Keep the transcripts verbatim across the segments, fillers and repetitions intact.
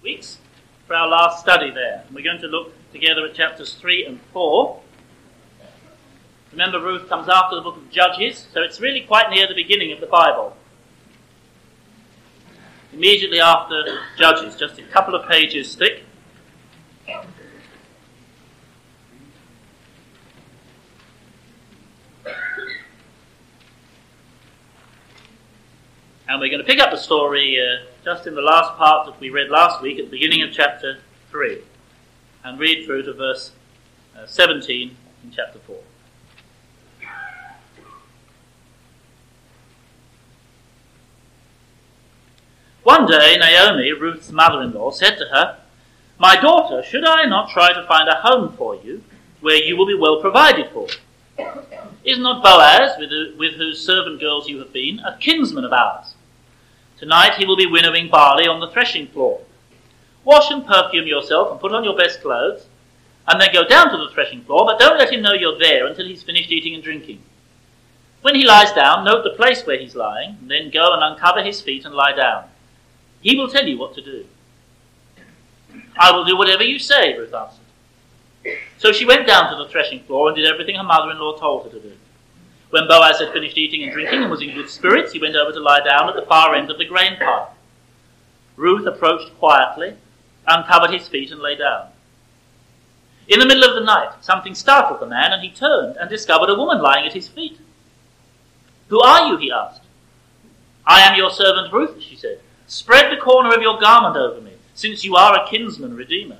weeks for our last study there. And we're going to look together at chapters three and four. Remember, Ruth comes after the book of Judges, so it's really quite near the beginning of the Bible. Immediately after Judges, just a couple of pages thick. And we're going to pick up the story uh, just in the last part that we read last week at the beginning of chapter three and read through to verse uh, seventeen in chapter four. One day Naomi, Ruth's mother-in-law, said to her, "My daughter, should I not try to find a home for you where you will be well provided for? Is not Boaz, with, with whose servant girls you have been, a kinsman of ours? Tonight he will be winnowing barley on the threshing floor. Wash and perfume yourself and put on your best clothes, and then go down to the threshing floor, but don't let him know you're there until he's finished eating and drinking. When he lies down, note the place where he's lying, and then go and uncover his feet and lie down. He will tell you what to do." "I will do whatever you say," Ruth answered. So she went down to the threshing floor and did everything her mother-in-law told her to do. When Boaz had finished eating and drinking and was in good spirits, he went over to lie down at the far end of the grain pile. Ruth approached quietly, uncovered his feet and lay down. In the middle of the night, something startled the man, and he turned and discovered a woman lying at his feet. "Who are you?" he asked. "I am your servant Ruth," she said. "Spread the corner of your garment over me, since you are a kinsman redeemer."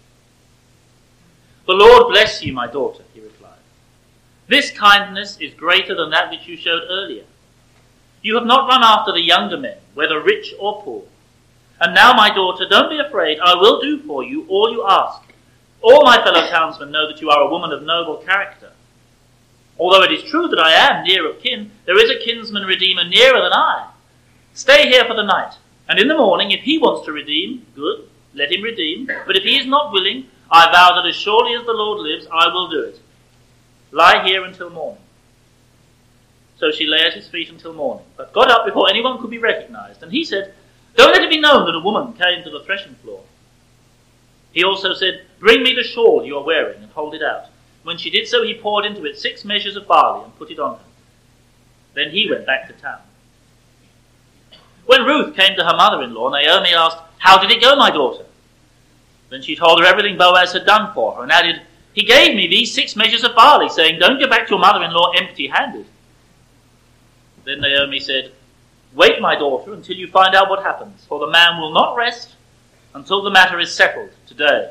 "The Lord bless you, my daughter," he replied. "This kindness is greater than that which you showed earlier. You have not run after the younger men, whether rich or poor. And now, my daughter, don't be afraid. I will do for you all you ask. All my fellow townsmen know that you are a woman of noble character. Although it is true that I am near of kin, there is a kinsman redeemer nearer than I. Stay here for the night. And in the morning, if he wants to redeem, good, let him redeem. But if he is not willing, I vow that as surely as the Lord lives, I will do it. Lie here until morning." So she lay at his feet until morning, but got up before anyone could be recognized. And he said, "Don't let it be known that a woman came to the threshing floor." He also said, "Bring me the shawl you are wearing and hold it out." When she did so, he poured into it six measures of barley and put it on her. Then he went back to town. When Ruth came to her mother-in-law, Naomi asked, "How did it go, my daughter?" Then she told her everything Boaz had done for her and added, "He gave me these six measures of barley, saying, 'Don't go back to your mother-in-law empty-handed.'" Then Naomi said, "Wait, my daughter, until you find out what happens, for the man will not rest until the matter is settled today."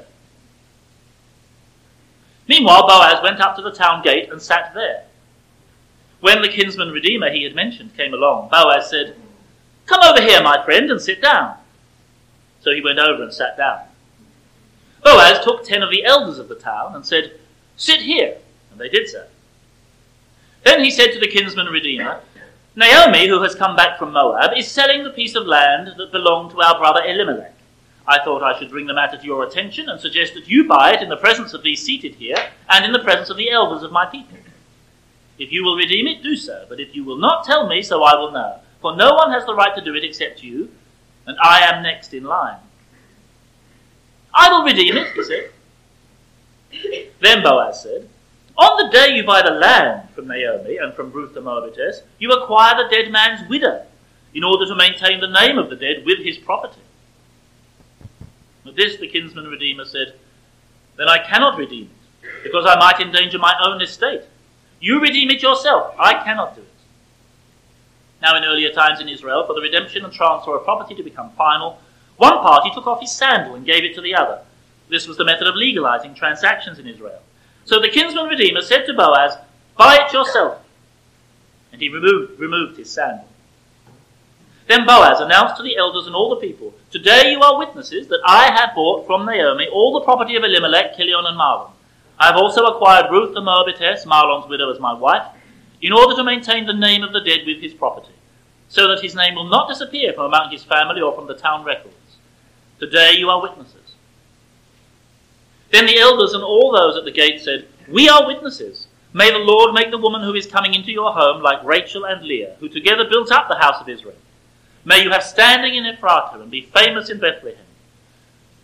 Meanwhile, Boaz went up to the town gate and sat there. When the kinsman redeemer he had mentioned came along, Boaz said, "Come over here, my friend, and sit down." So he went over and sat down. Boaz took ten of the elders of the town and said, "Sit here," and they did so. Then he said to the kinsman redeemer, "Naomi, who has come back from Moab, is selling the piece of land that belonged to our brother Elimelech. I thought I should bring the matter to your attention and suggest that you buy it in the presence of these seated here and in the presence of the elders of my people. If you will redeem it, do so, but if you will not tell me, so I will know. For no one has the right to do it except you, and I am next in line." "I will redeem it," he said. Then Boaz said, "On the day you buy the land from Naomi and from Ruth the Moabitess, you acquire the dead man's widow, in order to maintain the name of the dead with his property." At this the kinsman redeemer said, "Then I cannot redeem it, because I might endanger my own estate. You redeem it yourself. I cannot do it." Now in earlier times in Israel, for the redemption and transfer of property to become final, one party took off his sandal and gave it to the other. This was the method of legalizing transactions in Israel. So the kinsman redeemer said to Boaz, "Buy it yourself." And he removed, removed his sandal. Then Boaz announced to the elders and all the people, "Today you are witnesses that I have bought from Naomi all the property of Elimelech, Chilion, and Mahlon. I have also acquired Ruth the Moabitess, Mahlon's widow, as my wife, in order to maintain the name of the dead with his property, so that his name will not disappear from among his family or from the town records. Today you are witnesses." Then the elders and all those at the gate said, "We are witnesses. May the Lord make the woman who is coming into your home like Rachel and Leah, who together built up the house of Israel. May you have standing in Ephratah and be famous in Bethlehem.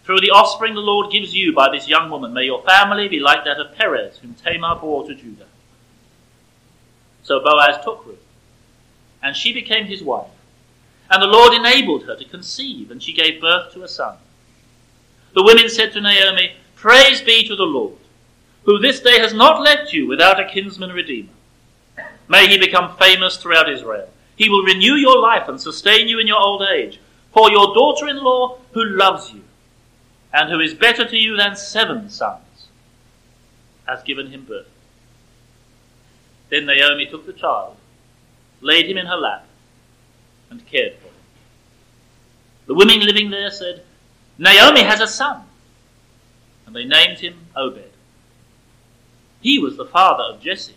Through the offspring the Lord gives you by this young woman, may your family be like that of Perez, whom Tamar bore to Judah. So Boaz took Ruth, and she became his wife. And the Lord enabled her to conceive, and she gave birth to a son. The women said to Naomi, Praise be to the Lord, who this day has not left you without a kinsman redeemer. May he become famous throughout Israel. He will renew your life and sustain you in your old age. For your daughter-in-law, who loves you, and who is better to you than seven sons, has given him birth. Then Naomi took the child, laid him in her lap, and cared for him. The women living there said, Naomi has a son, and they named him Obed. He was the father of Jesse,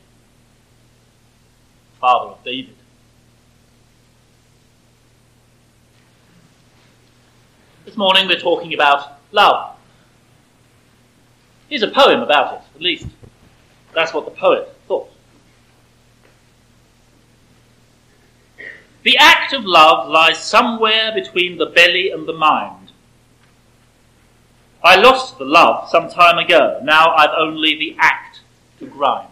father of David. This morning we're talking about love. Here's a poem about it, at least that's what the poet thought. The act of love lies somewhere between the belly and the mind. I lost the love some time ago, now I've only the act to grind.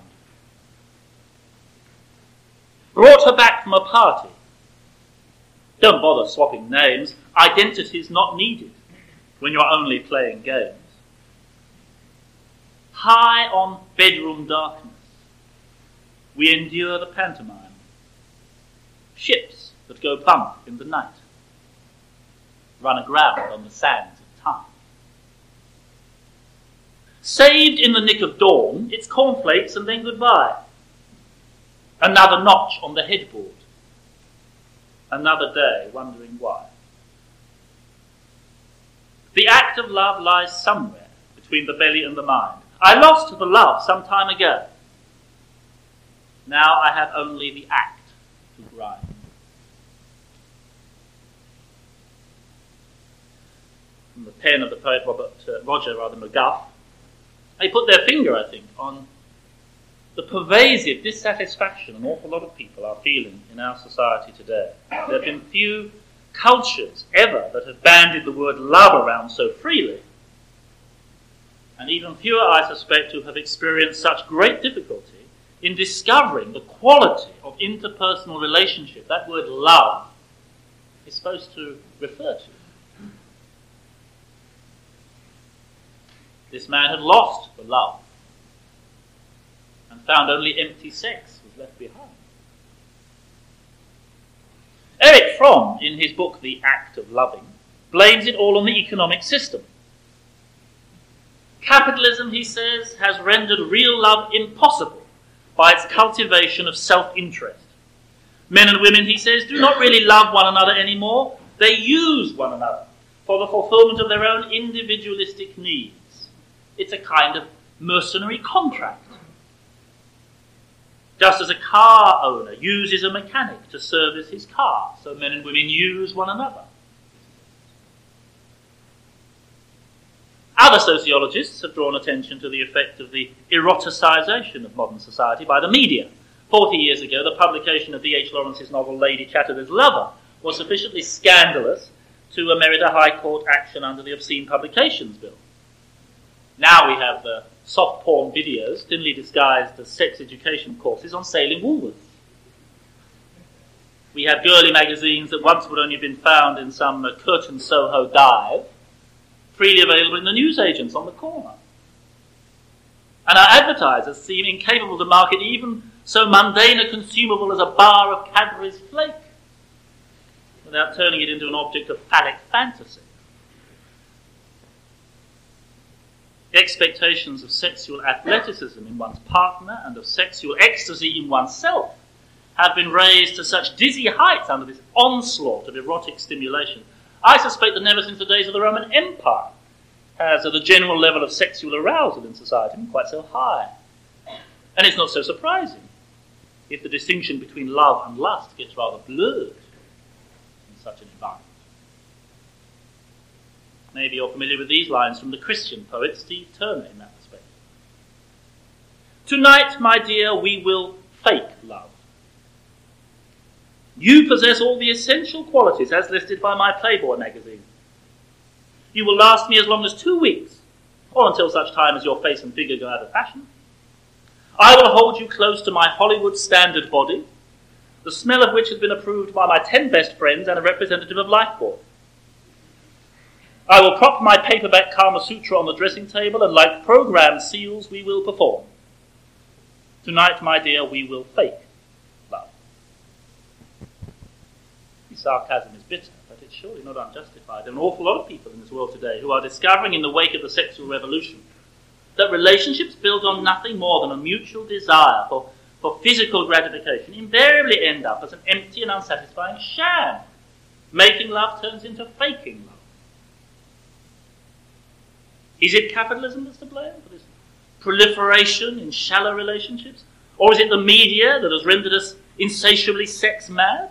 Brought her back from a party. Don't bother swapping names, identity's not needed when you're only playing games. High on bedroom darkness, we endure the pantomime. Ships that go bump in the night run aground on the sands of time. Saved in the nick of dawn, it's cornflakes and then goodbye. Another notch on the headboard. Another day wondering why. The act of love lies somewhere between the belly and the mind. I lost the love some time ago. Now I have only the act to grind. From the pen of the poet Robert uh, Roger rather McGuff, they put their finger, I think, on the pervasive dissatisfaction an awful lot of people are feeling in our society today. There have been few cultures ever that have bandied the word love around so freely, and even fewer, I suspect, who have experienced such great difficulty in discovering the quality of interpersonal relationship that word love is supposed to refer to. This man had lost the love and found only empty sex was left behind. Erich Fromm, in his book The Act of Loving, blames it all on the economic system. Capitalism, he says, has rendered real love impossible by its cultivation of self-interest. Men and women, he says, do not really love one another anymore. They use one another for the fulfillment of their own individualistic needs. It's a kind of mercenary contract. Just as a car owner uses a mechanic to service his car, so men and women use one another. Other sociologists have drawn attention to the effect of the eroticization of modern society by the media. Forty years ago, the publication of D H Lawrence's novel Lady Chatterley's Lover was sufficiently scandalous to merit a High Court action under the Obscene Publications Bill. Now we have uh, soft porn videos, thinly disguised as sex education courses, on sale in Woolworths. We have girly magazines that once would only have been found in some uh, Curtin Soho dive, freely available in the newsagents on the corner. And our advertisers seem incapable to market even so mundane a consumable as a bar of Cadbury's Flake without turning it into an object of phallic fantasy. Expectations of sexual athleticism in one's partner and of sexual ecstasy in oneself have been raised to such dizzy heights under this onslaught of erotic stimulation. I suspect that never since the days of the Roman Empire has the general level of sexual arousal in society been quite so high. And it's not so surprising if the distinction between love and lust gets rather blurred in such an environment. Maybe you're familiar with these lines from the Christian poet Steve Turner in that respect. Tonight, my dear, we will fake love. You possess all the essential qualities as listed by my Playboy magazine. You will last me as long as two weeks, or until such time as your face and figure go out of fashion. I will hold you close to my Hollywood standard body, the smell of which has been approved by my ten best friends and a representative of Lifebuoy. I will prop my paperback Kama Sutra on the dressing table, and like programmed seals, we will perform. Tonight, my dear, we will fake love. The sarcasm is bitter, but it's surely not unjustified. There are an awful lot of people in this world today who are discovering in the wake of the sexual revolution that relationships built on nothing more than a mutual desire for, for physical gratification invariably end up as an empty and unsatisfying sham. Making love turns into faking love. Is it capitalism that's to blame for this proliferation in shallow relationships? Or is it the media that has rendered us insatiably sex mad?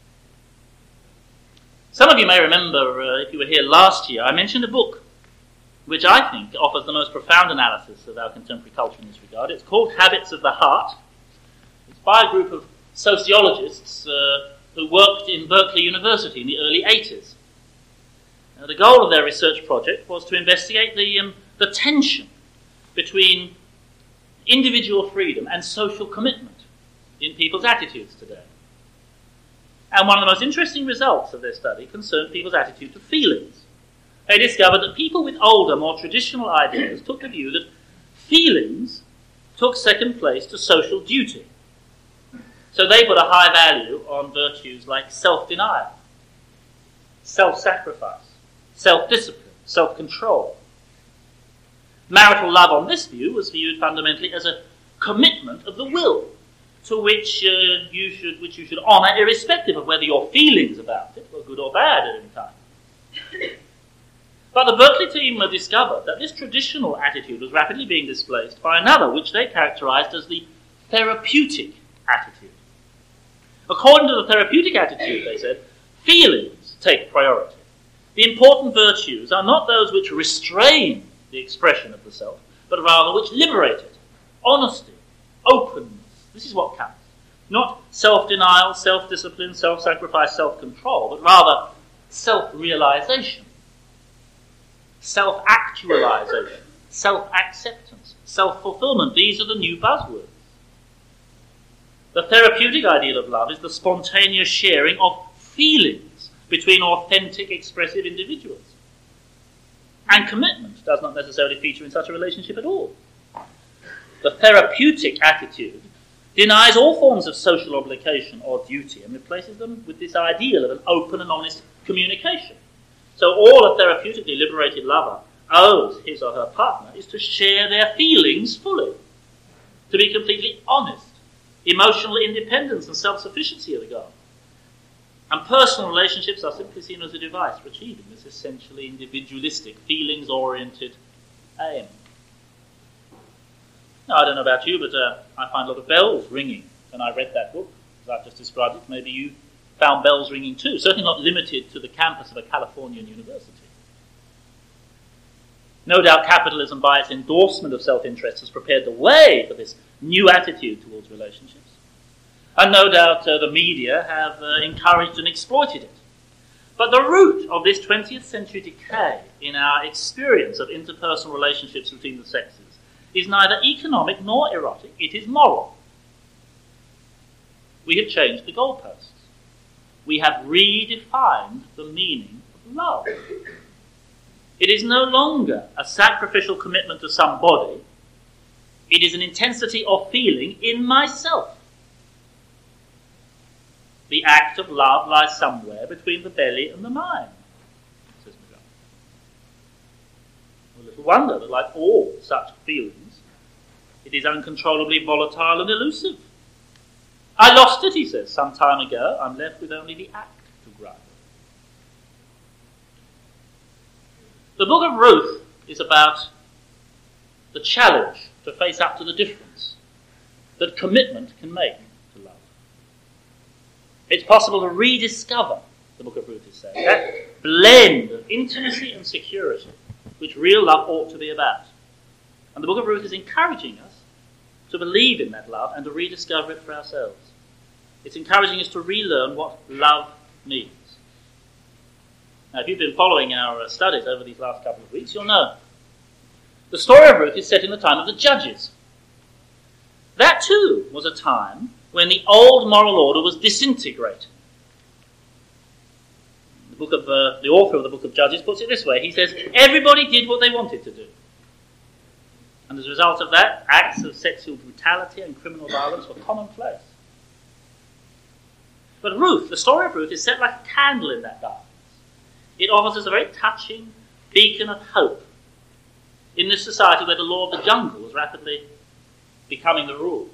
Some of you may remember, uh, if you were here last year, I mentioned a book which I think offers the most profound analysis of our contemporary culture in this regard. It's called Habits of the Heart. It's by a group of sociologists uh, who worked in Berkeley University in the early eighties. Now, the goal of their research project was to investigate the, um, the tension between individual freedom and social commitment in people's attitudes today. And one of the most interesting results of their study concerned people's attitude to feelings. They discovered that people with older, more traditional ideas took the view that feelings took second place to social duty. So they put a high value on virtues like self-denial, self-sacrifice, self-discipline, self-control. Marital love on this view was viewed fundamentally as a commitment of the will to which uh, you should which you should honour irrespective of whether your feelings about it were good or bad at any time. But the Berkeley team discovered that this traditional attitude was rapidly being displaced by another, which they characterised as the therapeutic attitude. According to the therapeutic attitude, they said, feelings take priority. The important virtues are not those which restrain the expression of the self, but rather which liberate it. Honesty, openness, this is what counts. Not self-denial, self-discipline, self-sacrifice, self-control, but rather self-realization, self-actualization, self-acceptance, self-fulfillment. These are the new buzzwords. The therapeutic ideal of love is the spontaneous sharing of feelings between authentic, expressive individuals. And commitment does not necessarily feature in such a relationship at all. The therapeutic attitude denies all forms of social obligation or duty and replaces them with this ideal of an open and honest communication. So all a therapeutically liberated lover owes his or her partner is to share their feelings fully, to be completely honest. Emotional independence and self-sufficiency are the goal. And personal relationships are simply seen as a device for achieving this essentially individualistic, feelings-oriented aim. Now, I don't know about you, but uh, I find a lot of bells ringing when I read that book, as I've just described it. Maybe you found bells ringing too, certainly not limited to the campus of a Californian university. No doubt capitalism, by its endorsement of self-interest, has prepared the way for this new attitude towards relationships. And no doubt uh, the media have uh, encouraged and exploited it. But the root of this twentieth century decay in our experience of interpersonal relationships between the sexes is neither economic nor erotic, it is moral. We have changed the goalposts. We have redefined the meaning of love. It is no longer a sacrificial commitment to somebody. It is an intensity of feeling in myself. The act of love lies somewhere between the belly and the mind, says McGrath. Well, little wonder that, like all such feelings, it is uncontrollably volatile and elusive. I lost it, he says, some time ago. I'm left with only the act to grasp. The book of Ruth is about the challenge to face up to the difference that commitment can make to love. It's possible to rediscover, the book of Ruth is saying, that blend of intimacy and security which real love ought to be about. And the book of Ruth is encouraging us to believe in that love and to rediscover it for ourselves. It's encouraging us to relearn what love means. Now, if you've been following our uh, studies over these last couple of weeks, you'll know. The story of Ruth is set in the time of the Judges. That too was a time when the old moral order was disintegrating. The book of uh, the author of the book of Judges puts it this way. He says, everybody did what they wanted to do. And as a result of that, acts of sexual brutality and criminal violence were commonplace. But Ruth, the story of Ruth, is set like a candle in that darkness. It offers us a very touching beacon of hope in this society where the law of the jungle was rapidly becoming the rule.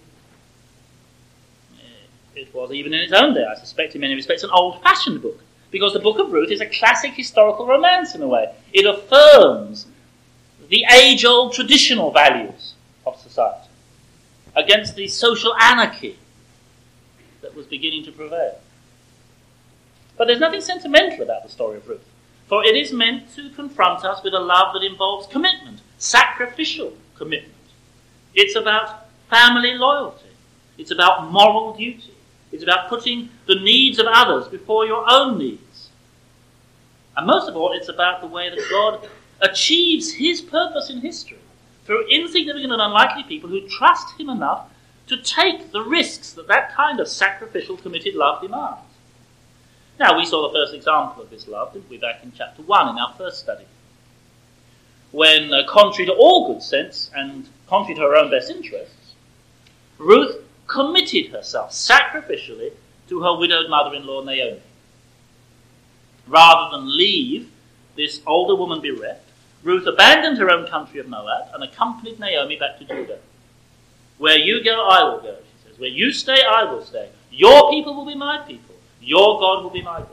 It was, even in its own day, I suspect, in many respects, an old-fashioned book, because the book of Ruth is a classic historical romance in a way. It affirms the age-old traditional values of society against the social anarchy that was beginning to prevail. But there's nothing sentimental about the story of Ruth, for it is meant to confront us with a love that involves commitment, sacrificial commitment. It's about family loyalty. It's about moral duty. It's about putting the needs of others before your own needs. And most of all, it's about the way that God achieves his purpose in history through insignificant and unlikely people who trust him enough to take the risks that that kind of sacrificial, committed love demands. Now, we saw the first example of this love, didn't we, back in chapter one in our first study, when, uh, contrary to all good sense and contrary to her own best interests, Ruth committed herself sacrificially to her widowed mother-in-law Naomi. Rather than leave this older woman bereft, Ruth abandoned her own country of Moab and accompanied Naomi back to Judah. Where you go, I will go, she says. Where you stay, I will stay. Your people will be my people. Your God will be my God.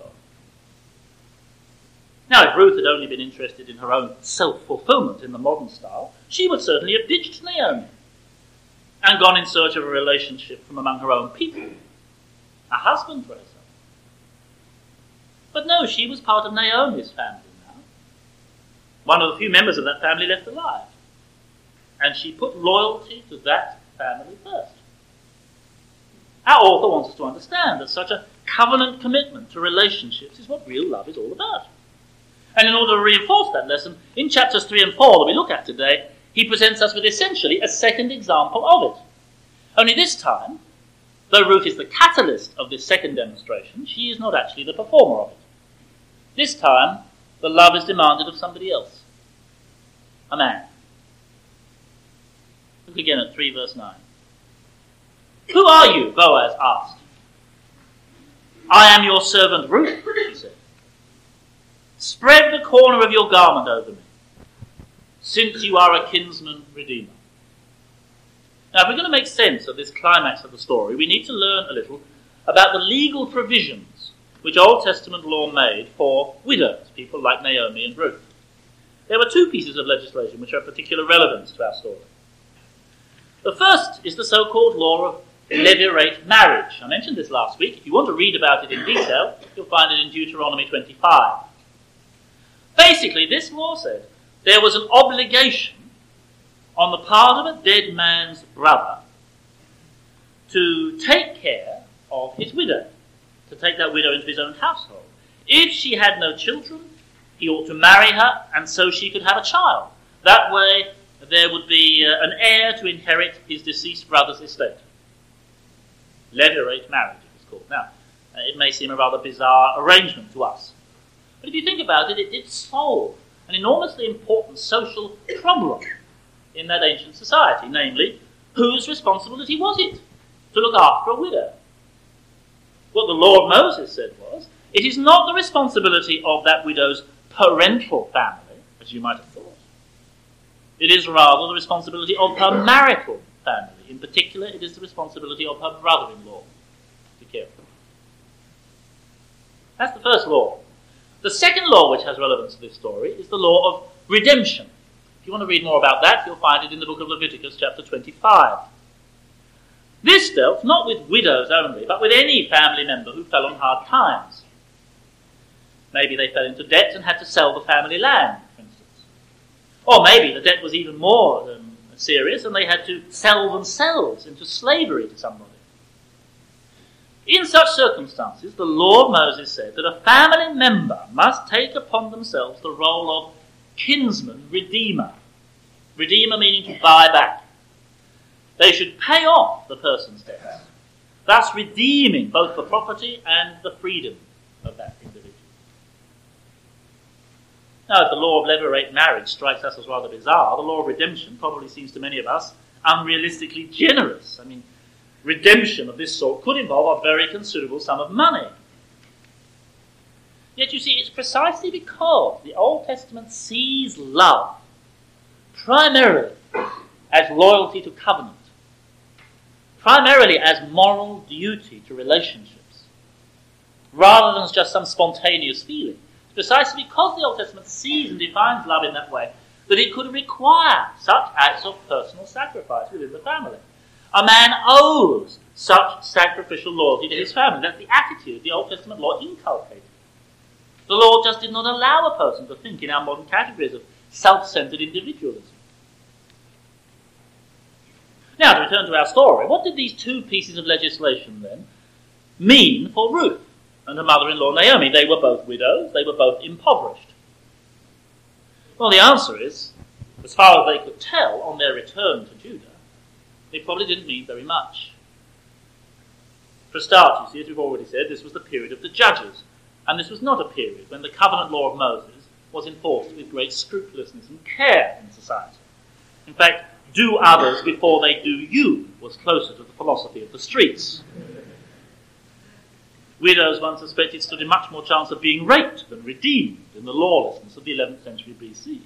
Now, if Ruth had only been interested in her own self-fulfillment in the modern style, she would certainly have ditched Naomi and gone in search of a relationship from among her own people, a husband for herself. But no, she was part of Naomi's family now, one of the few members of that family left alive, and she put loyalty to that family first. Our author wants us to understand that such a covenant commitment to relationships is what real love is all about. And in order to reinforce that lesson, in chapters three and four that we look at today, he presents us with essentially a second example of it. Only this time, though Ruth is the catalyst of this second demonstration, she is not actually the performer of it. This time, the love is demanded of somebody else, a man. Look again at three verse nine. Who are you? Boaz asked. I am your servant Ruth, she said. Spread the corner of your garment over me, since you are a kinsman redeemer. Now, if we're going to make sense of this climax of the story, we need to learn a little about the legal provisions which Old Testament law made for widows, people like Naomi and Ruth. There were two pieces of legislation which are of particular relevance to our story. The first is the so-called law of levirate marriage. I mentioned this last week. If you want to read about it in detail, you'll find it in Deuteronomy twenty-five. Basically, this law said there was an obligation on the part of a dead man's brother to take care of his widow, to take that widow into his own household. If she had no children, he ought to marry her, and so she could have a child. That way, there would be uh, an heir to inherit his deceased brother's estate. Levirate marriage, it was called. Now, uh, it may seem a rather bizarre arrangement to us, but if you think about it, it did solve an enormously important social problem in that ancient society, namely, whose responsibility was it to look after a widow? What the law of Moses said was, it is not the responsibility of that widow's parental family, as you might have thought. It is rather the responsibility of her marital family. In particular, it is the responsibility of her brother-in-law to care for her. That's the first law. The second law which has relevance to this story is the law of redemption. If you want to read more about that, you'll find it in the book of Leviticus, chapter twenty-five. This dealt not with widows only, but with any family member who fell on hard times. Maybe they fell into debt and had to sell the family land, for instance. Or maybe the debt was even more um, serious and they had to sell themselves into slavery to somebody. In such circumstances, the law of Moses said that a family member must take upon themselves the role of kinsman redeemer. Redeemer meaning to buy back. They should pay off the person's debts, thus redeeming both the property and the freedom of that individual. Now, if the law of levirate marriage strikes us as rather bizarre, the law of redemption probably seems to many of us unrealistically generous. I mean, redemption of this sort could involve a very considerable sum of money. Yet you see, it's precisely because the Old Testament sees love primarily as loyalty to covenant, primarily as moral duty to relationships, rather than as just some spontaneous feeling. It's precisely because the Old Testament sees and defines love in that way that it could require such acts of personal sacrifice within the family. A man owes such sacrificial loyalty to his family. That's the attitude the Old Testament law inculcated. The law just did not allow a person to think in our modern categories of self-centered individualism. Now, to return to our story, what did these two pieces of legislation then mean for Ruth and her mother-in-law Naomi? They were both widows, they were both impoverished. Well, the answer is, as far as they could tell on their return to Judah, it probably didn't mean very much. For a start, you see, as we've already said, this was the period of the judges, and this was not a period when the covenant law of Moses was enforced with great scrupulousness and care in society. In fact, do others before they do you was closer to the philosophy of the streets. Widows, one suspected, stood in much more chance of being raped than redeemed in the lawlessness of the eleventh century B C.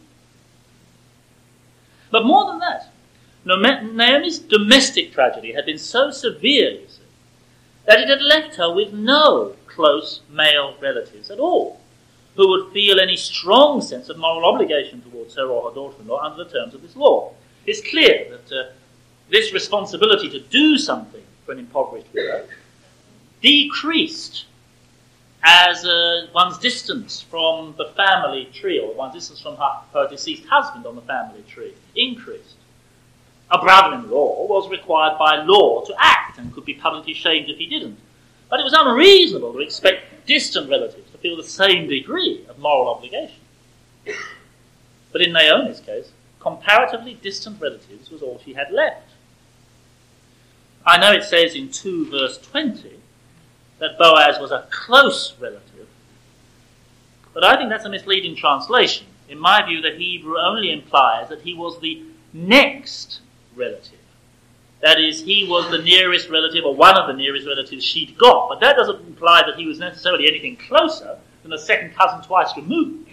But more than that, Naomi's domestic tragedy had been so severe, you see, that it had left her with no close male relatives at all who would feel any strong sense of moral obligation towards her or her daughter-in-law under the terms of this law. It's clear that uh, this responsibility to do something for an impoverished widow decreased as uh, one's distance from the family tree, or one's distance from her, her deceased husband on the family tree, increased. A brother-in-law was required by law to act and could be publicly shamed if he didn't. But it was unreasonable to expect distant relatives to feel the same degree of moral obligation. But in Naomi's case, comparatively distant relatives was all she had left. I know it says in two verse twenty that Boaz was a close relative, but I think that's a misleading translation. In my view, the Hebrew only implies that he was the next relative. That is, he was the nearest relative, or one of the nearest relatives she'd got, but that doesn't imply that he was necessarily anything closer than a second cousin twice removed.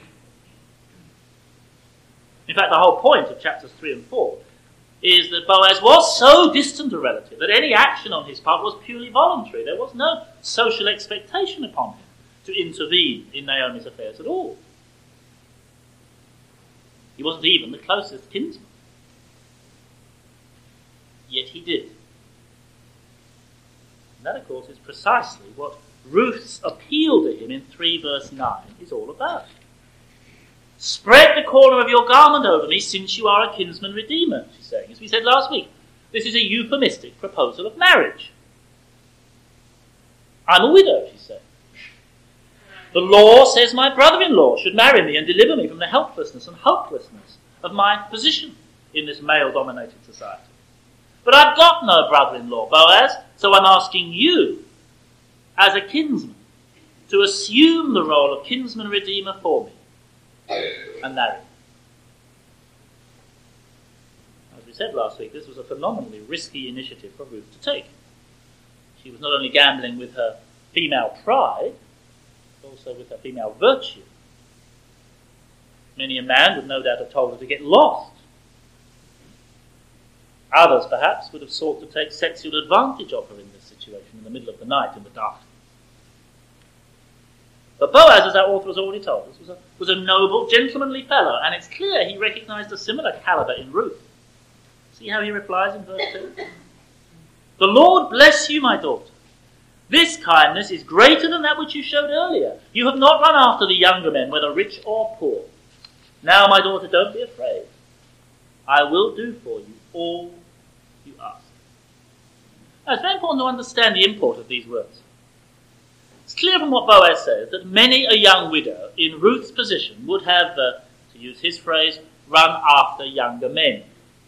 In fact, the whole point of chapters three and four is that Boaz was so distant a relative that any action on his part was purely voluntary. There was no social expectation upon him to intervene in Naomi's affairs at all. He wasn't even the closest kinsman. Yet he did. And that, of course, is precisely what Ruth's appeal to him in three verse nine is all about. Spread the corner of your garment over me, since you are a kinsman redeemer, she's saying. As we said last week, this is a euphemistic proposal of marriage. I'm a widow, she said. The law says my brother-in-law should marry me and deliver me from the helplessness and hopelessness of my position in this male-dominated society. But I've got no brother-in-law, Boaz, so I'm asking you, as a kinsman, to assume the role of kinsman redeemer for me and marry me. As we said last week, this was a phenomenally risky initiative for Ruth to take. She was not only gambling with her female pride, but also with her female virtue. Many a man would no doubt have told her to get lost. Others, perhaps, would have sought to take sexual advantage of her in this situation in the middle of the night in the dark. But Boaz, as our author has already told us, was a, was a noble, gentlemanly fellow, and it's clear he recognized a similar caliber in Ruth. See how he replies in verse two? The Lord bless you, my daughter. This kindness is greater than that which you showed earlier. You have not run after the younger men, whether rich or poor. Now, my daughter, don't be afraid. I will do for you all you ask. Now, it's very important to understand the import of these words. clear from what Boaz says that many a young widow in Ruth's position would have, uh, to use his phrase, run after younger men.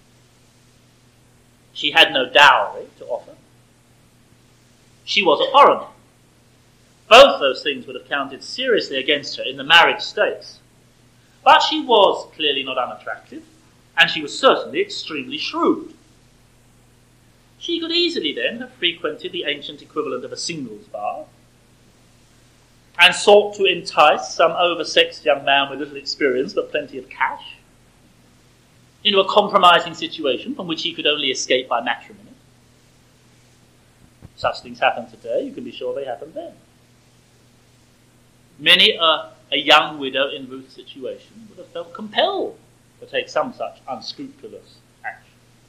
She had no dowry to offer. She was a foreigner. Both those things would have counted seriously against her in the marriage stakes. But she was clearly not unattractive, and she was certainly extremely shrewd. She could easily then have frequented the ancient equivalent of a singles bar and sought to entice some oversexed young man with little experience but plenty of cash into a compromising situation from which he could only escape by matrimony. Such things happen today, you can be sure they happened then. Many a, a young widow in Ruth's situation would have felt compelled to take some such unscrupulous action.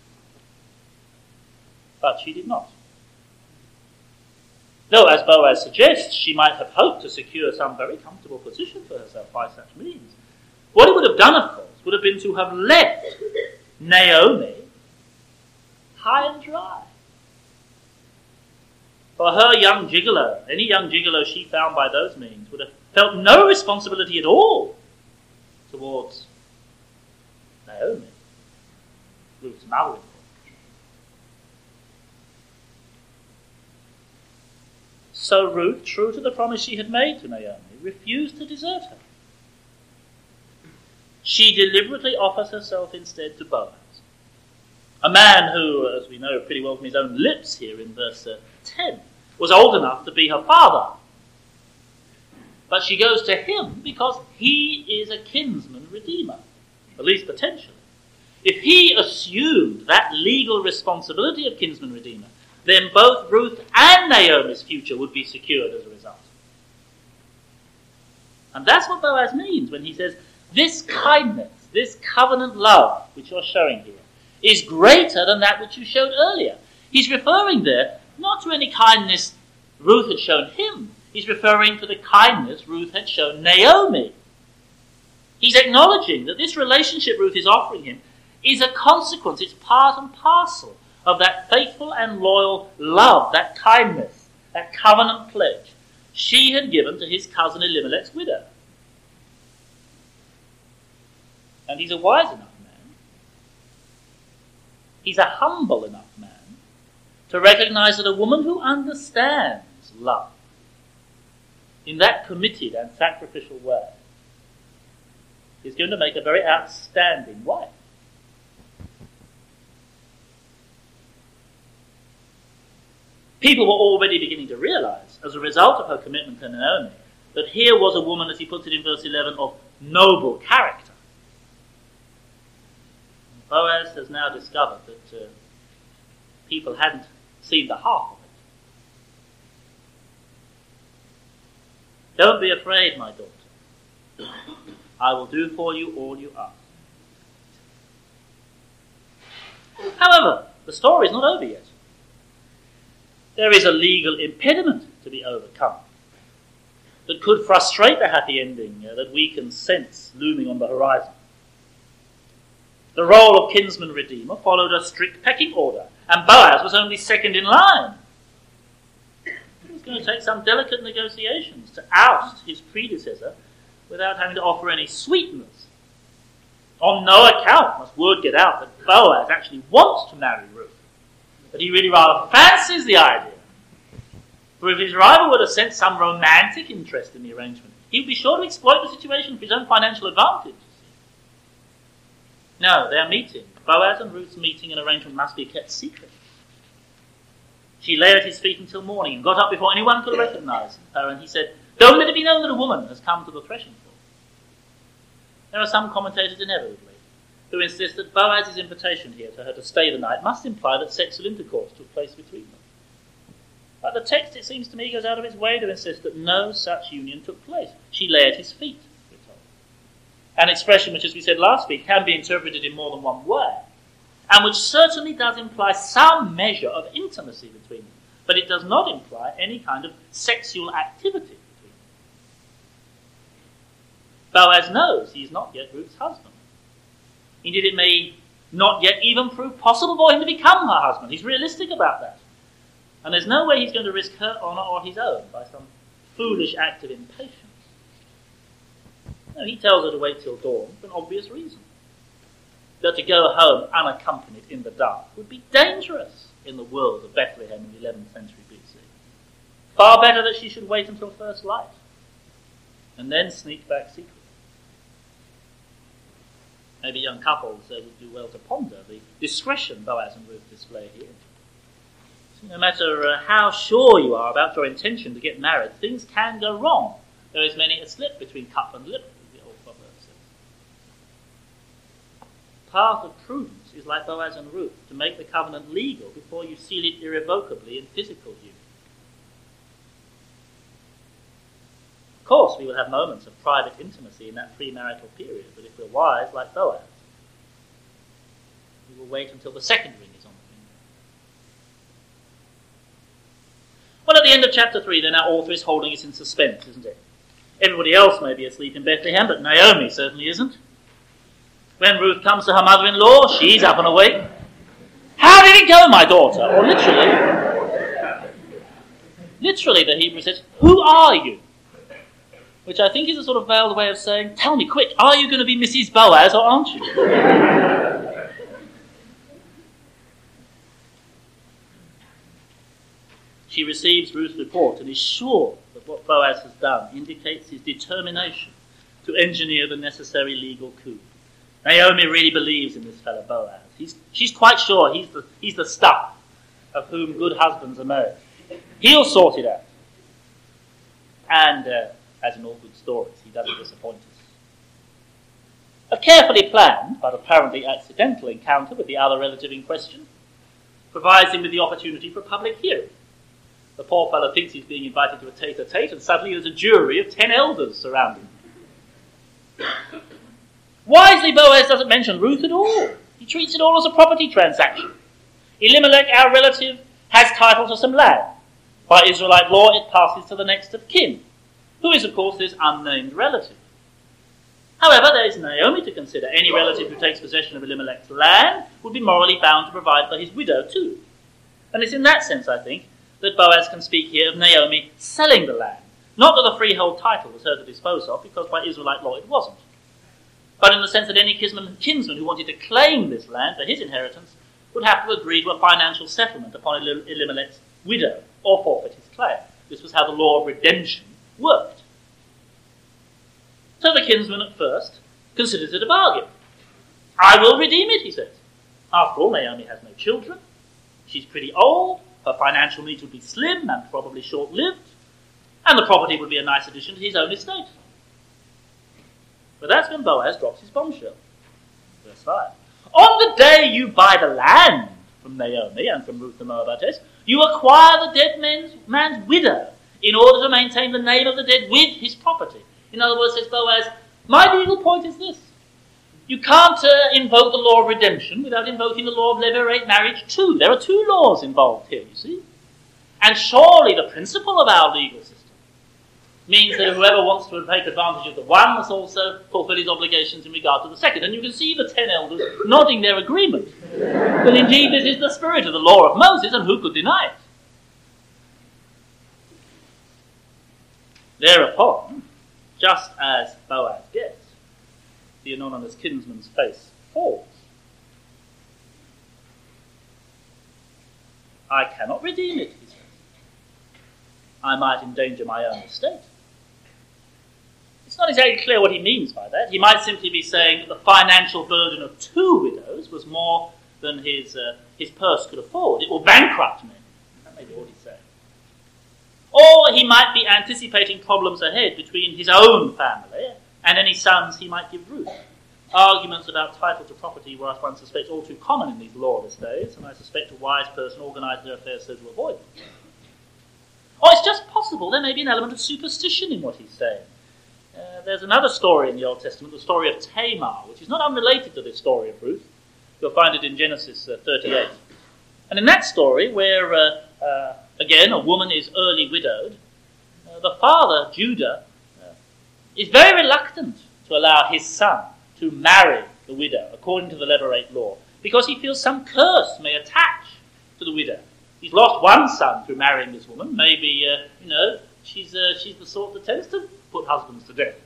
But she did not. Though, as Boaz suggests, she might have hoped to secure some very comfortable position for herself by such means. What it would have done, of course, would have been to have left Naomi high and dry. For her young gigolo, any young gigolo she found by those means, would have felt no responsibility at all towards Naomi, Ruth's mother-in-law. So Ruth, true to the promise she had made to Naomi, refused to desert her. She deliberately offers herself instead to Boaz, a man who, as we know pretty well from his own lips here in verse uh, ten, was old enough to be her father. But she goes to him because he is a kinsman redeemer, at least potentially. If he assumed that legal responsibility of kinsman redeemer, then both Ruth and Naomi's future would be secured as a result. And that's what Boaz means when he says, this kindness, this covenant love which you're showing here, is greater than that which you showed earlier. He's referring there not to any kindness Ruth had shown him. He's referring to the kindness Ruth had shown Naomi. He's acknowledging that this relationship Ruth is offering him is a consequence, it's part and parcel of that faithful and loyal love, that kindness, that covenant pledge she had given to his cousin Elimelech's widow. And he's a wise enough man, he's a humble enough man to recognize that a woman who understands love in that committed and sacrificial way is going to make a very outstanding wife. People were already beginning to realize, as a result of her commitment to Naomi, that here was a woman, as he puts it in verse eleven, of noble character. Boaz has now discovered that uh, people hadn't seen the half of it. Don't be afraid, my daughter. I will do for you all you ask. However, the story is not over yet. There is a legal impediment to be overcome that could frustrate the happy ending uh, that we can sense looming on the horizon. The role of kinsman redeemer followed a strict pecking order, and Boaz was only second in line. It was going to take some delicate negotiations to oust his predecessor without having to offer any sweeteners. On no account must word get out that Boaz actually wants to marry Ruth, but he really rather fancies the idea. For if his rival would have sensed some romantic interest in the arrangement, he would be sure to exploit the situation for his own financial advantage. No, their meeting, Boaz and Ruth's meeting and arrangement must be kept secret. She lay at his feet until morning and got up before anyone could recognize her, and he said, "Don't let it be known that a woman has come to the threshing floor." There are some commentators inevitably who insist that Boaz's invitation here to her to stay the night must imply that sexual intercourse took place between them. But the text, it seems to me, goes out of its way to insist that no such union took place. She lay at his feet, we're told. An expression which, as we said last week, can be interpreted in more than one way, and which certainly does imply some measure of intimacy between them, but it does not imply any kind of sexual activity between them. Boaz knows he is not yet Ruth's husband. Indeed, it may not yet even prove possible for him to become her husband. He's realistic about that. And there's no way he's going to risk her honour or his own by some foolish act of impatience. No, he tells her to wait till dawn for an obvious reason. That to go home unaccompanied in the dark would be dangerous in the world of Bethlehem in the eleventh century B C. Far better that she should wait until first light, and then sneak back secretly. Maybe young couples uh, would do well to ponder the discretion Boaz and Ruth display here. So no matter uh, how sure you are about your intention to get married, things can go wrong. There is many a slip between cup and lip, as the old proverb says. The path of prudence is like Boaz and Ruth, to make the covenant legal before you seal it irrevocably in physical union. Of course, we will have moments of private intimacy in that premarital period, but if we're wise, like Boaz, we will wait until the second ring is on the finger. Well, at the end of chapter three, then, our author is holding us in suspense, isn't it? Everybody else may be asleep in Bethlehem, but Naomi certainly isn't. When Ruth comes to her mother-in-law, she's up and awake. How did it go, my daughter? Or literally, literally the Hebrew says, who are you? Which I think is a sort of veiled way of saying, tell me quick, are you going to be Missus Boaz or aren't you? She receives Ruth's report and is sure that what Boaz has done indicates his determination to engineer the necessary legal coup. Naomi really believes in this fellow Boaz. He's, she's quite sure he's the, he's the stuff of whom good husbands are made. He'll sort it out. And uh, as in all good stories, he doesn't disappoint us. A carefully planned, but apparently accidental encounter with the other relative in question provides him with the opportunity for a public hearing. The poor fellow thinks he's being invited to a tete-a-tete, and suddenly there's a jury of ten elders surrounding him. Wisely, Boaz doesn't mention Ruth at all. He treats it all as a property transaction. Elimelech, our relative, has title to some land. By Israelite law, it passes to the next of kin, who is, of course, this unnamed relative. However, there is Naomi to consider. Any relative who takes possession of Elimelech's land would be morally bound to provide for his widow too. And it's in that sense, I think, that Boaz can speak here of Naomi selling the land. Not that the freehold title was hers to dispose of, because by Israelite law it wasn't. But in the sense that any kinsman, kinsman who wanted to claim this land for his inheritance would have to agree to a financial settlement upon Elimelech's widow or forfeit his claim. This was how the law of redemption worked. So the kinsman at first considers it a bargain. I will redeem it, he says. After all, Naomi has no children. She's pretty old. Her financial needs would be slim and probably short-lived. And the property would be a nice addition to his own estate. But that's when Boaz drops his bombshell. Verse five. On the day you buy the land from Naomi and from Ruth the Moabitess, you acquire the dead man's, man's widow in order to maintain the name of the dead with his property. In other words, says Boaz, my legal point is this. You can't uh, invoke the law of redemption without invoking the law of levirate marriage too. There are two laws involved here, you see. And surely the principle of our legal system means that whoever wants to take advantage of the one must also fulfill his obligations in regard to the second. And you can see the ten elders nodding their agreement. That indeed this is the spirit of the law of Moses, and who could deny it? Thereupon, just as Boaz gets, the anonymous kinsman's face falls. I cannot redeem it, he says. I might endanger my own estate. It's not exactly clear what he means by that. He might simply be saying that the financial burden of two widows was more than his uh, his purse could afford. It will bankrupt me. That may be what he's saying. Or he might be anticipating problems ahead between his own family and any sons he might give Ruth. Arguments about title to property were, one suspects, all too common in these lawless days, and I suspect a wise person organised their affairs so to avoid them. Or it's just possible there may be an element of superstition in what he's saying. Uh, there's another story in the Old Testament, the story of Tamar, which is not unrelated to this story of Ruth. You'll find it in Genesis uh, thirty-eight. And in that story, where, uh, uh, again, a woman is early widowed, uh, the father, Judah, uh, is very reluctant to allow his son to marry the widow, according to the levirate law, because he feels some curse may attach to the widow. He's lost one son through marrying this woman. Maybe, uh, you know, She's, uh, she's the sort that tends to put husbands to death.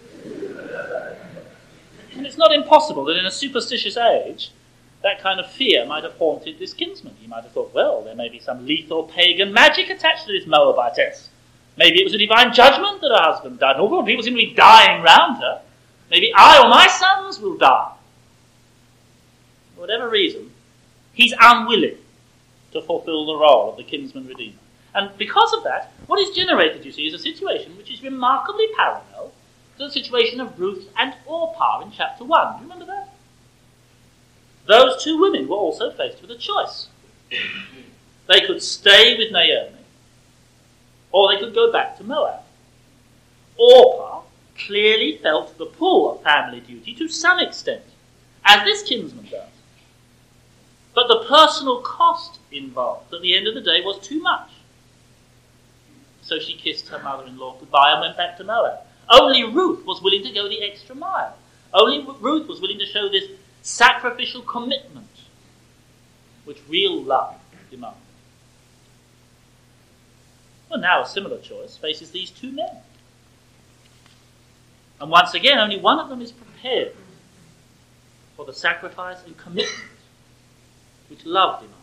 And it's not impossible that in a superstitious age, that kind of fear might have haunted this kinsman. He might have thought, well, there may be some lethal pagan magic attached to this Moabitess. Maybe it was a divine judgment that her husband died. And all the people seem to be dying round her. Maybe I or my sons will die. For whatever reason, he's unwilling to fulfill the role of the kinsman redeemer. And because of that, what is generated, you see, is a situation which is remarkably parallel to the situation of Ruth and Orpah in chapter one. Do you remember that? Those two women were also faced with a choice. They could stay with Naomi, or they could go back to Moab. Orpah clearly felt the pull of family duty to some extent, as this kinsman does. But the personal cost involved at the end of the day was too much. So she kissed her mother-in-law goodbye and went back to Moab. Only Ruth was willing to go the extra mile. Only Ruth was willing to show this sacrificial commitment which real love demands. Well, now a similar choice faces these two men. And once again, only one of them is prepared for the sacrifice and commitment which love demands.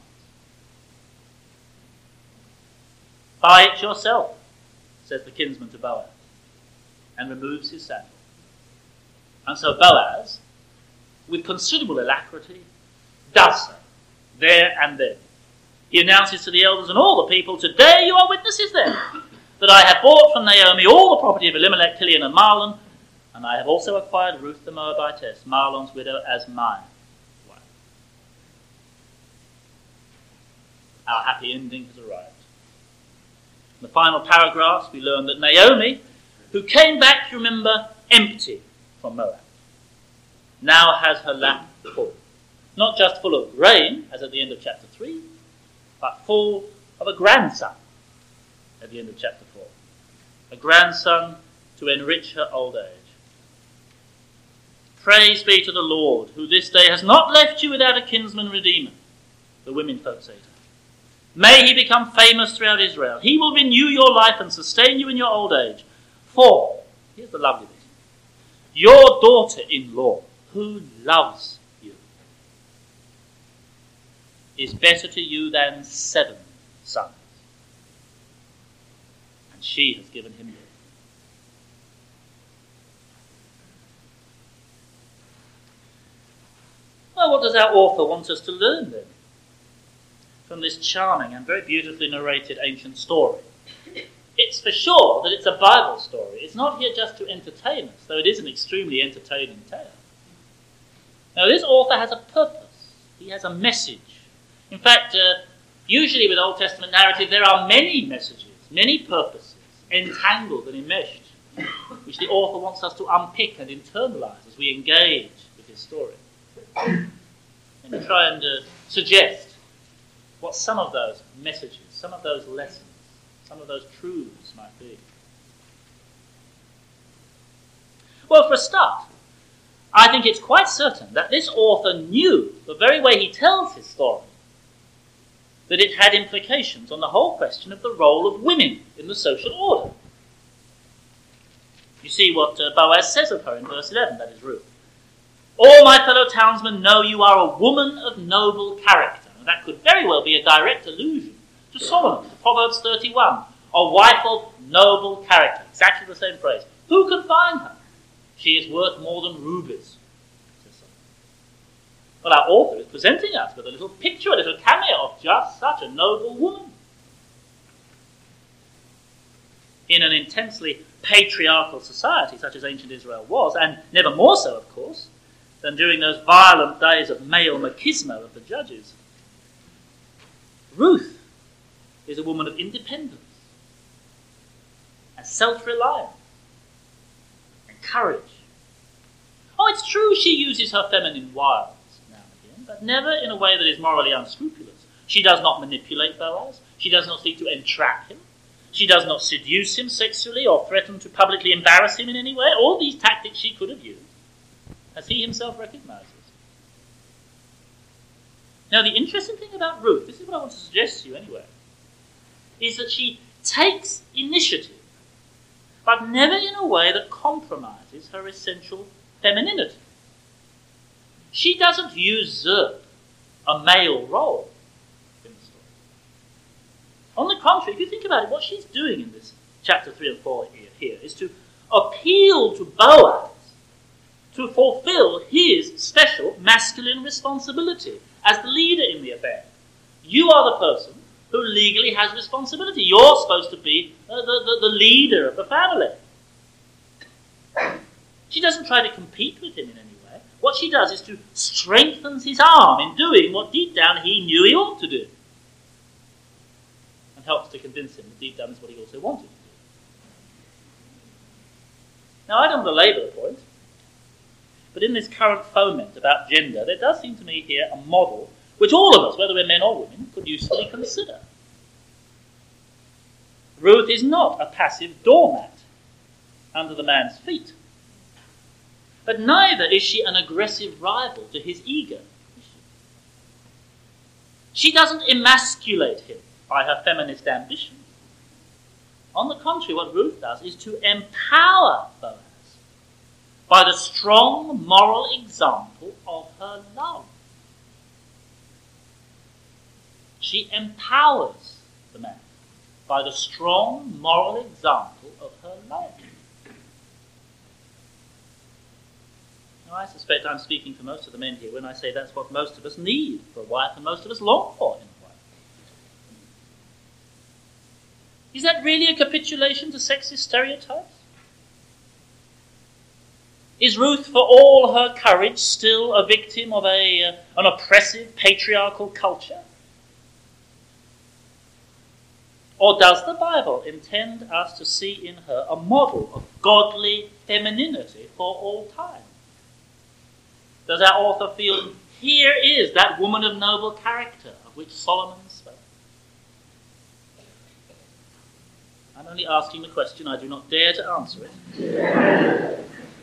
Buy it yourself, says the kinsman to Boaz, and removes his sandal. And so Boaz, with considerable alacrity, does so, there and then. He announces to the elders and all the people, today you are witnesses then, that I have bought from Naomi all the property of Elimelech, Kilion, and Mahlon, and I have also acquired Ruth the Moabitess, Mahlon's widow, as mine wife. Our happy ending has arrived. In the final paragraphs, we learn that Naomi, who came back, you remember, empty from Moab, now has her lap full. Not just full of grain, as at the end of chapter three, but full of a grandson at the end of chapter four. A grandson to enrich her old age. Praise be to the Lord, who this day has not left you without a kinsman redeemer, the women folk say to her. May he become famous throughout Israel. He will renew your life and sustain you in your old age. For, here's the lovely bit, your daughter-in-law, who loves you, is better to you than seven sons. And she has given him you. Well, what does our author want us to learn then from this charming and very beautifully narrated ancient story? It's for sure that it's a Bible story. It's not here just to entertain us, though it is an extremely entertaining tale. Now, this author has a purpose. He has a message. In fact, uh, usually with Old Testament narrative, there are many messages, many purposes, entangled and enmeshed, which the author wants us to unpick and internalize as we engage with his story. And try and uh, suggest what some of those messages, some of those lessons, some of those truths might be. Well, for a start, I think it's quite certain that this author knew, the very way he tells his story, that it had implications on the whole question of the role of women in the social order. You see what uh, Boaz says of her in verse eleven, that is Ruth. All my fellow townsmen know you are a woman of noble character. And that could very well be a direct allusion to Solomon, to Proverbs thirty-one, a wife of noble character. Exactly the same phrase. Who can find her? She is worth more than rubies, says Solomon. Well, our author is presenting us with a little picture, a little cameo of just such a noble woman. In an intensely patriarchal society such as ancient Israel was, and never more so, of course, than during those violent days of male machismo of the judges, Ruth is a woman of independence and self-reliance and courage. Oh, it's true she uses her feminine wiles now and again, but never in a way that is morally unscrupulous. She does not manipulate Boaz. She does not seek to entrap him. She does not seduce him sexually or threaten to publicly embarrass him in any way. All these tactics she could have used, as he himself recognizes. Now, the interesting thing about Ruth, this is what I want to suggest to you anyway, is that she takes initiative, but never in a way that compromises her essential femininity. She doesn't usurp a male role in the story. On the contrary, if you think about it, what she's doing in this chapter three and four here, here is to appeal to Boaz to fulfill his special masculine responsibility as the leader in the affair. You are the person who legally has responsibility. You're supposed to be the, the, the leader of the family. She doesn't try to compete with him in any way. What she does is to strengthen his arm in doing what deep down he knew he ought to do. And helps to convince him that deep down is what he also wanted to do. Now, I don't belabor the point, but in this current foment about gender, there does seem to me here a model which all of us, whether we're men or women, could usefully consider. Ruth is not a passive doormat under the man's feet, but neither is she an aggressive rival to his ego. She doesn't emasculate him by her feminist ambition. On the contrary, what Ruth does is to empower Boaz by the strong moral example of her love. She empowers the man by the strong moral example of her love. Now, I suspect I'm speaking for most of the men here when I say that's what most of us need for a wife and most of us long for in a wife. Is that really a capitulation to sexist stereotypes? Is Ruth, for all her courage, still a victim of a, uh, an oppressive patriarchal culture? Or does the Bible intend us to see in her a model of godly femininity for all time? Does our author feel, here is that woman of noble character of which Solomon spoke? I'm only asking the question, I do not dare to answer it.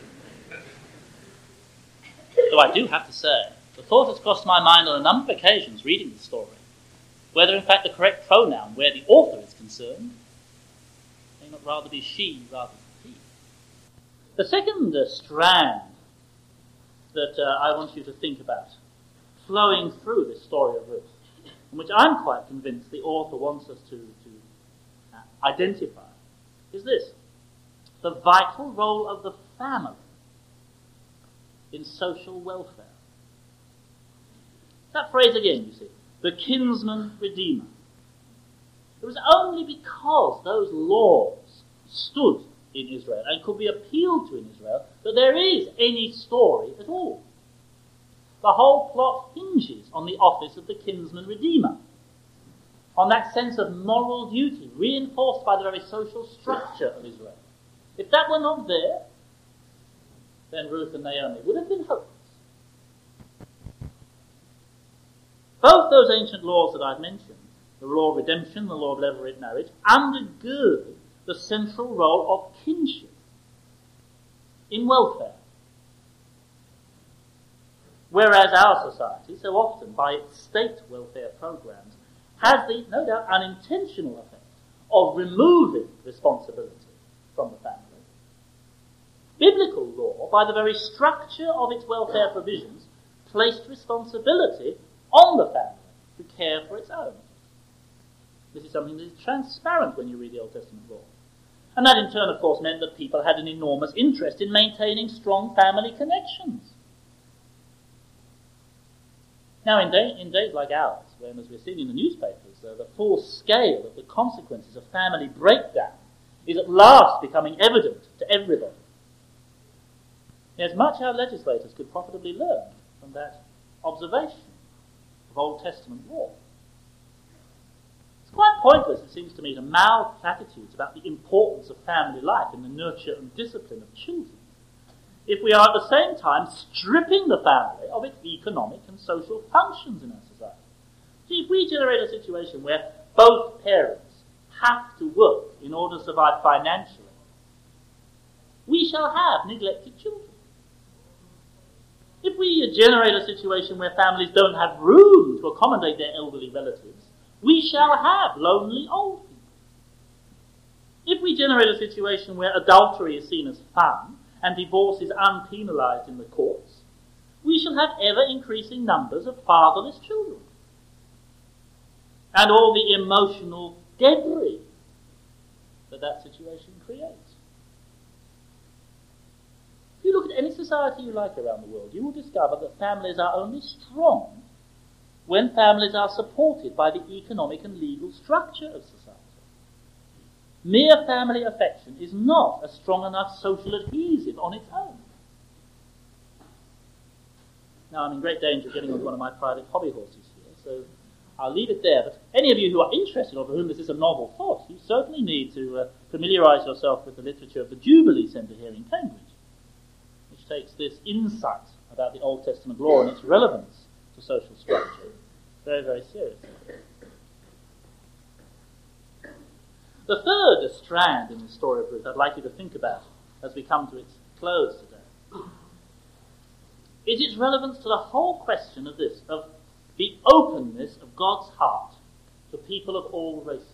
Though I do have to say, the thought has crossed my mind on a number of occasions reading the story, whether in fact the correct pronoun where the author is concerned may not rather be she rather than he. The second uh, strand that uh, I want you to think about, flowing through this story of Ruth, and which I'm quite convinced the author wants us to, to uh, identify, is this: the vital role of the family in social welfare. That phrase again, you see, the kinsman redeemer. It was only because those laws stood in Israel and could be appealed to in Israel that there is any story at all. The whole plot hinges on the office of the kinsman redeemer, on that sense of moral duty reinforced by the very social structure of Israel. If that were not there, then Ruth and Naomi would have been hopeless. Both those ancient laws that I've mentioned, the law of redemption, the law of levirate marriage, undergird the central role of kinship in welfare. Whereas our society, so often by its state welfare programs, has the, no doubt, unintentional effect of removing responsibility from the family. Biblical law, by the very structure of its welfare provisions, placed responsibility on the family to care for its own. This is something that is transparent when you read the Old Testament law. And that in turn, of course, meant that people had an enormous interest in maintaining strong family connections. Now, in, day, in days like ours, when, as we're seeing in the newspapers, uh, the full scale of the consequences of family breakdown is at last becoming evident to everybody, there's much our legislators could profitably learn from that observation of Old Testament law. It's quite pointless, it seems to me, to mouth platitudes about the importance of family life in the nurture and discipline of children, if we are at the same time stripping the family of its economic and social functions in our society. See, if we generate a situation where both parents have to work in order to survive financially, we shall have neglected children. If we generate a situation where families don't have room to accommodate their elderly relatives, we shall have lonely old people. If we generate a situation where adultery is seen as fun and divorce is unpenalised in the courts, we shall have ever-increasing numbers of fatherless children. And all the emotional debris that that situation creates. If you look at any society you like around the world, you will discover that families are only strong when families are supported by the economic and legal structure of society. Mere family affection is not a strong enough social adhesive on its own. Now, I'm in great danger of getting onto one of my private hobby horses here, so I'll leave it there. But any of you who are interested or for whom this is a novel thought, you certainly need to uh, familiarise yourself with the literature of the Jubilee Centre here in Cambridge, which takes this insight about the Old Testament law and its relevance to social structure very, very seriously. The third strand in the story of Ruth I'd like you to think about as we come to its close today is its relevance to the whole question of this, of the openness of God's heart to people of all races.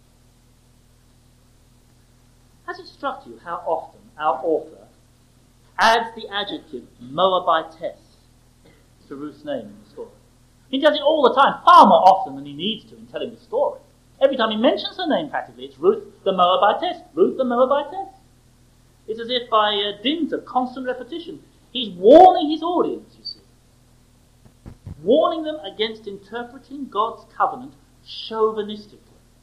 Has it struck you how often our author adds the adjective Moabitess to Ruth's name in the story? He does it all the time, far more often than he needs to in telling the story. Every time he mentions her name practically, it's Ruth the Moabitess, Ruth the Moabitess. It's as if by uh, dint of constant repetition, he's warning his audience, you see. Warning them against interpreting God's covenant chauvinistically.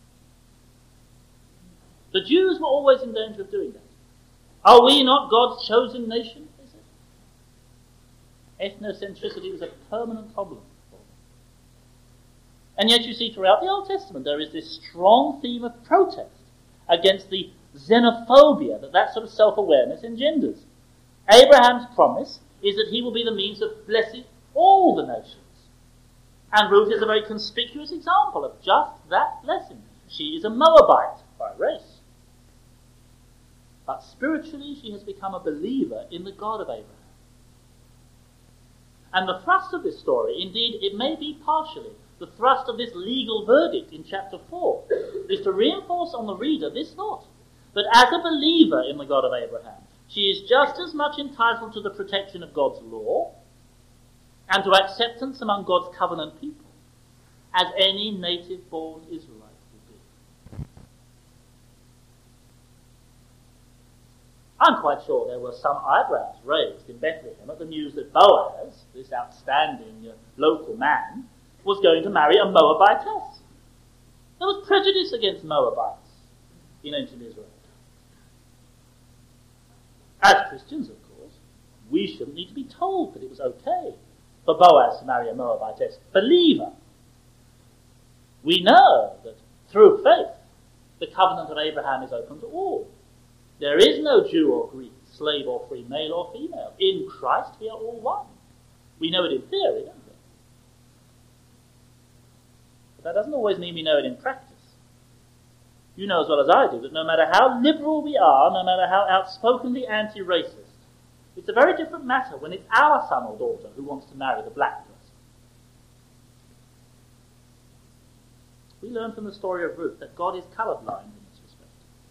The Jews were always in danger of doing that. Are we not God's chosen nation? They said. Ethnocentricity was a permanent problem. And yet you see throughout the Old Testament there is this strong theme of protest against the xenophobia that that sort of self-awareness engenders. Abraham's promise is that he will be the means of blessing all the nations. And Ruth is a very conspicuous example of just that blessing. She is a Moabite by race. But spiritually she has become a believer in the God of Abraham. And the thrust of this story, indeed it may be partially, the thrust of this legal verdict in chapter four, is to reinforce on the reader this thought, that as a believer in the God of Abraham, she is just as much entitled to the protection of God's law and to acceptance among God's covenant people as any native-born Israelite would be. I'm quite sure there were some eyebrows raised in Bethlehem at the news that Boaz, this outstanding uh, local man, was going to marry a Moabitess. There was prejudice against Moabites in ancient Israel. As Christians, of course, we shouldn't need to be told that it was okay for Boaz to marry a Moabitess. Believer. We know that through faith, the covenant of Abraham is open to all. There is no Jew or Greek, slave or free, male or female. In Christ we are all one. We know it in theory, don't we? But that doesn't always mean we know it in practice. You know as well as I do that no matter how liberal we are, no matter how outspokenly anti-racist, it's a very different matter when it's our son or daughter who wants to marry the black person. We learn from the story of Ruth that God is colourblind in this respect.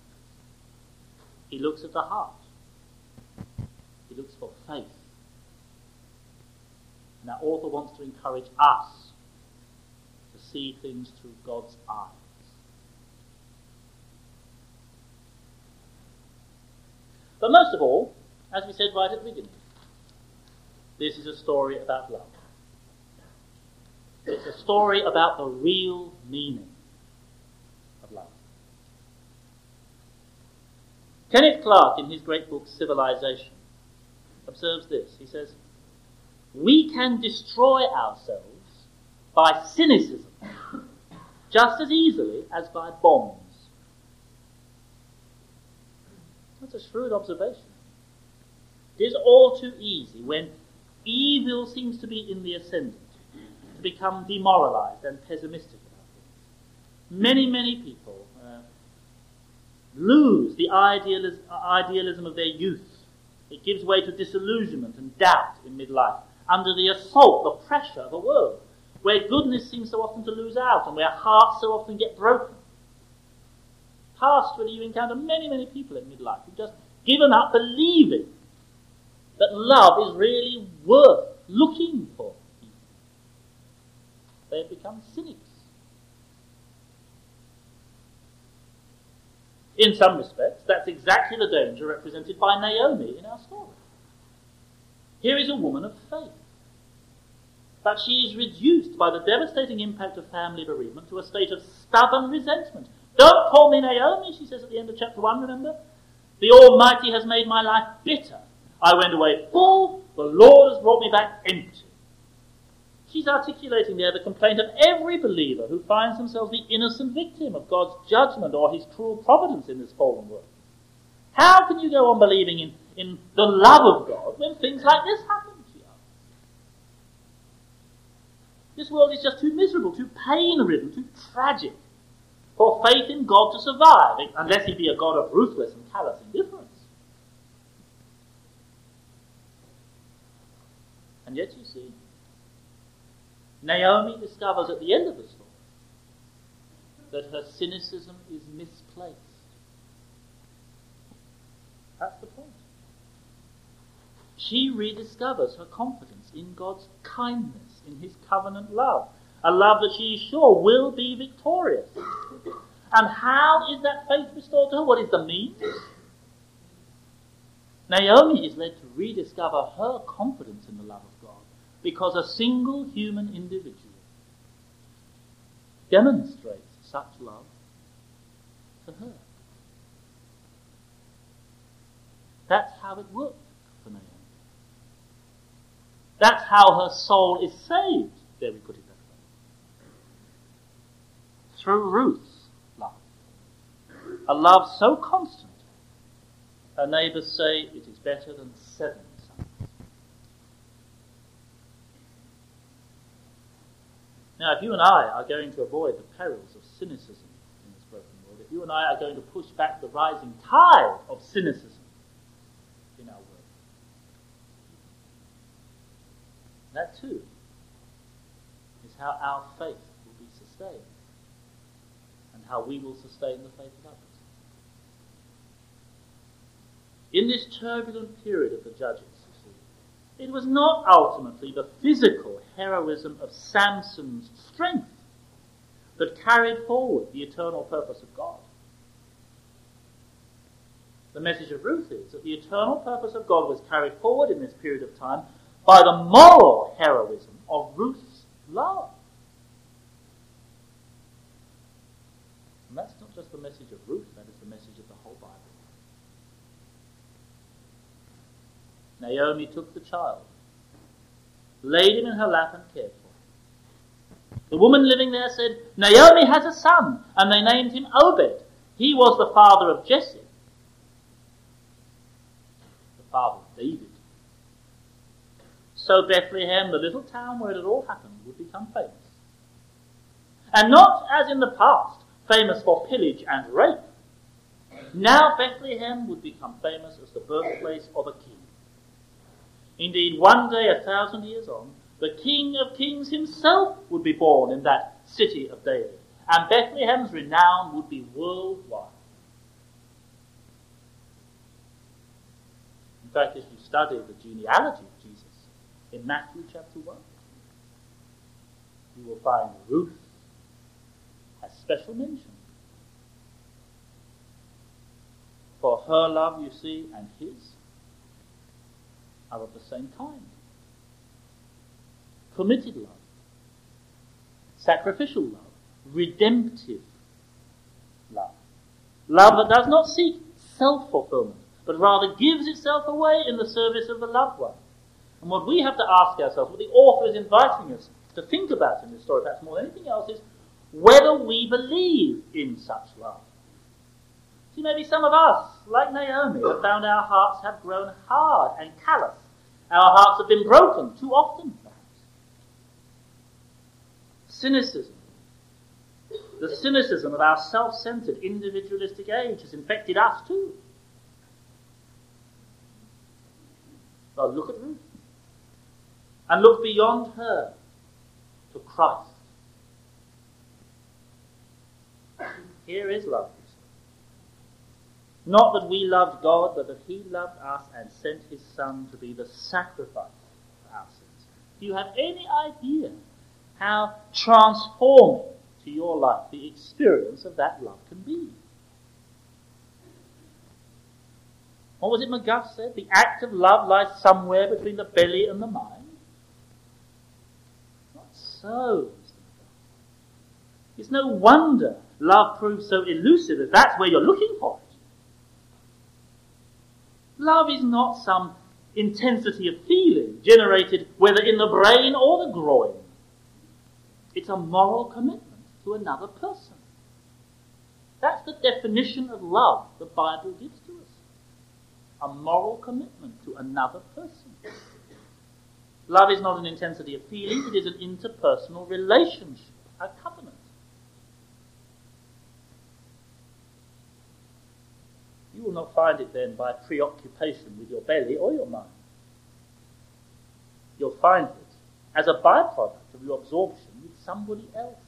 He looks at the heart. He looks for faith. And our author wants to encourage us to see things through God's eyes. But most of all, as we said right at the beginning, this is a story about love. It's a story about the real meaning of love. Kenneth Clark, in his great book Civilization, observes this. He says, we can destroy ourselves by cynicism just as easily as by bombs. That's a shrewd observation. It is all too easy when evil seems to be in the ascendant to become demoralized and pessimistic about things. Many, many people uh, lose the idealism, idealism of their youth. It gives way to disillusionment and doubt in midlife under the assault, the pressure of a world where goodness seems so often to lose out and where hearts so often get broken. Pastorally, you encounter many, many people in midlife who've just given up believing that love is really worth looking for. They have become cynics. In some respects, that's exactly the danger represented by Naomi in our story. Here is a woman of faith, but she is reduced by the devastating impact of family bereavement to a state of stubborn resentment. Don't call me Naomi, she says at the end of chapter one, remember? The Almighty has made my life bitter. I went away full, the Lord has brought me back empty. She's articulating there the complaint of every believer who finds themselves the innocent victim of God's judgment or his cruel providence in this fallen world. How can you go on believing in, in the love of God when things like this happen? She asks. This world is just too miserable, too pain-ridden, too tragic for faith in God to survive, unless he be a God of ruthless and callous indifference. And yet you see, Naomi discovers at the end of the story that her cynicism is misplaced. That's the point. She rediscovers her confidence in God's kindness, in his covenant love, a love that she is sure will be victorious. And how is that faith restored to her? What is the means? Naomi is led to rediscover her confidence in the love of God because a single human individual demonstrates such love to her. That's how it worked for Naomi. That's how her soul is saved. There we put it that way. Through Ruth's love. A love so constant, her neighbours say it is better than seven sons. Now, if you and I are going to avoid the perils of cynicism in this broken world, if you and I are going to push back the rising tide of cynicism in our world, that too is how our faith will be sustained and how we will sustain the faith of others. In this turbulent period of the Judges, you see, it was not ultimately the physical heroism of Samson's strength that carried forward the eternal purpose of God. The message of Ruth is that the eternal purpose of God was carried forward in this period of time by the moral heroism of Ruth's love. And that's not just the message of Ruth, that is the message of the whole Bible. Naomi took the child, laid him in her lap and cared for him. The woman living there said, Naomi has a son, and they named him Obed. He was the father of Jesse, the father of David. So Bethlehem, the little town where it had all happened, would become famous. And not as in the past, famous for pillage and rape. Now Bethlehem would become famous as the birthplace of a king. Indeed, one day, a thousand years on, the King of Kings himself would be born in that city of David, and Bethlehem's renown would be worldwide. In fact, if you study the genealogy of Jesus in Matthew chapter one, you will find Ruth has special mention. For her love, you see, and his are of the same kind. Committed love, sacrificial love, redemptive love. Love that does not seek self-fulfillment, but rather gives itself away in the service of the loved one. And what we have to ask ourselves, what the author is inviting us to think about in this story, perhaps more than anything else, is whether we believe in such love. See, maybe some of us, like Naomi, have found our hearts have grown hard and callous. Our hearts have been broken too often, perhaps. Cynicism, the cynicism of our self-centered, individualistic age has infected us too. Well, look at Ruth. And look beyond her to Christ. Here is love. Not that we loved God, but that he loved us and sent his Son to be the sacrifice for our sins. Do you have any idea how transforming to your life the experience of that love can be? What was it MacGuff said? The act of love lies somewhere between the belly and the mind. Not so, Mister MacGuff. It's no wonder love proves so elusive if that's where you're looking for it. Love is not some intensity of feeling generated whether in the brain or the groin. It's a moral commitment to another person. That's the definition of love the Bible gives to us. A moral commitment to another person. Love is not an intensity of feeling, it is an interpersonal relationship, a covenant. You will not find it then by preoccupation with your belly or your mind. You'll find it as a byproduct of your absorption with somebody else.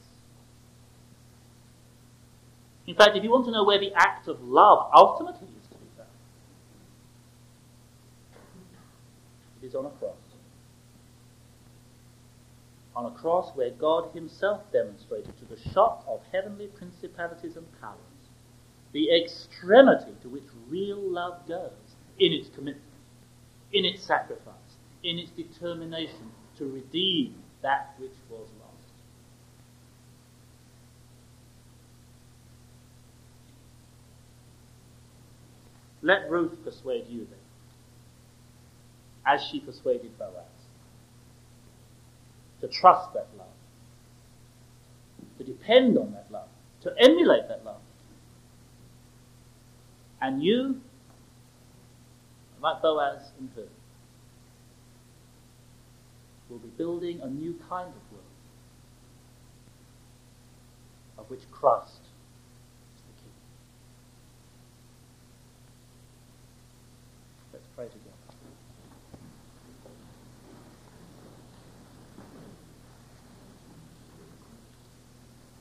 In fact, if you want to know where the act of love ultimately is to be found, it is on a cross. On a cross where God himself demonstrated to the shock of heavenly principalities and powers the extremity to which real love goes in its commitment, in its sacrifice, in its determination to redeem that which was lost. Let Ruth persuade you then, as she persuaded Boaz, to trust that love, to depend on that love, to emulate that love. And you, like Boaz and her, will be building a new kind of world, of which Christ is the King. Let's pray together.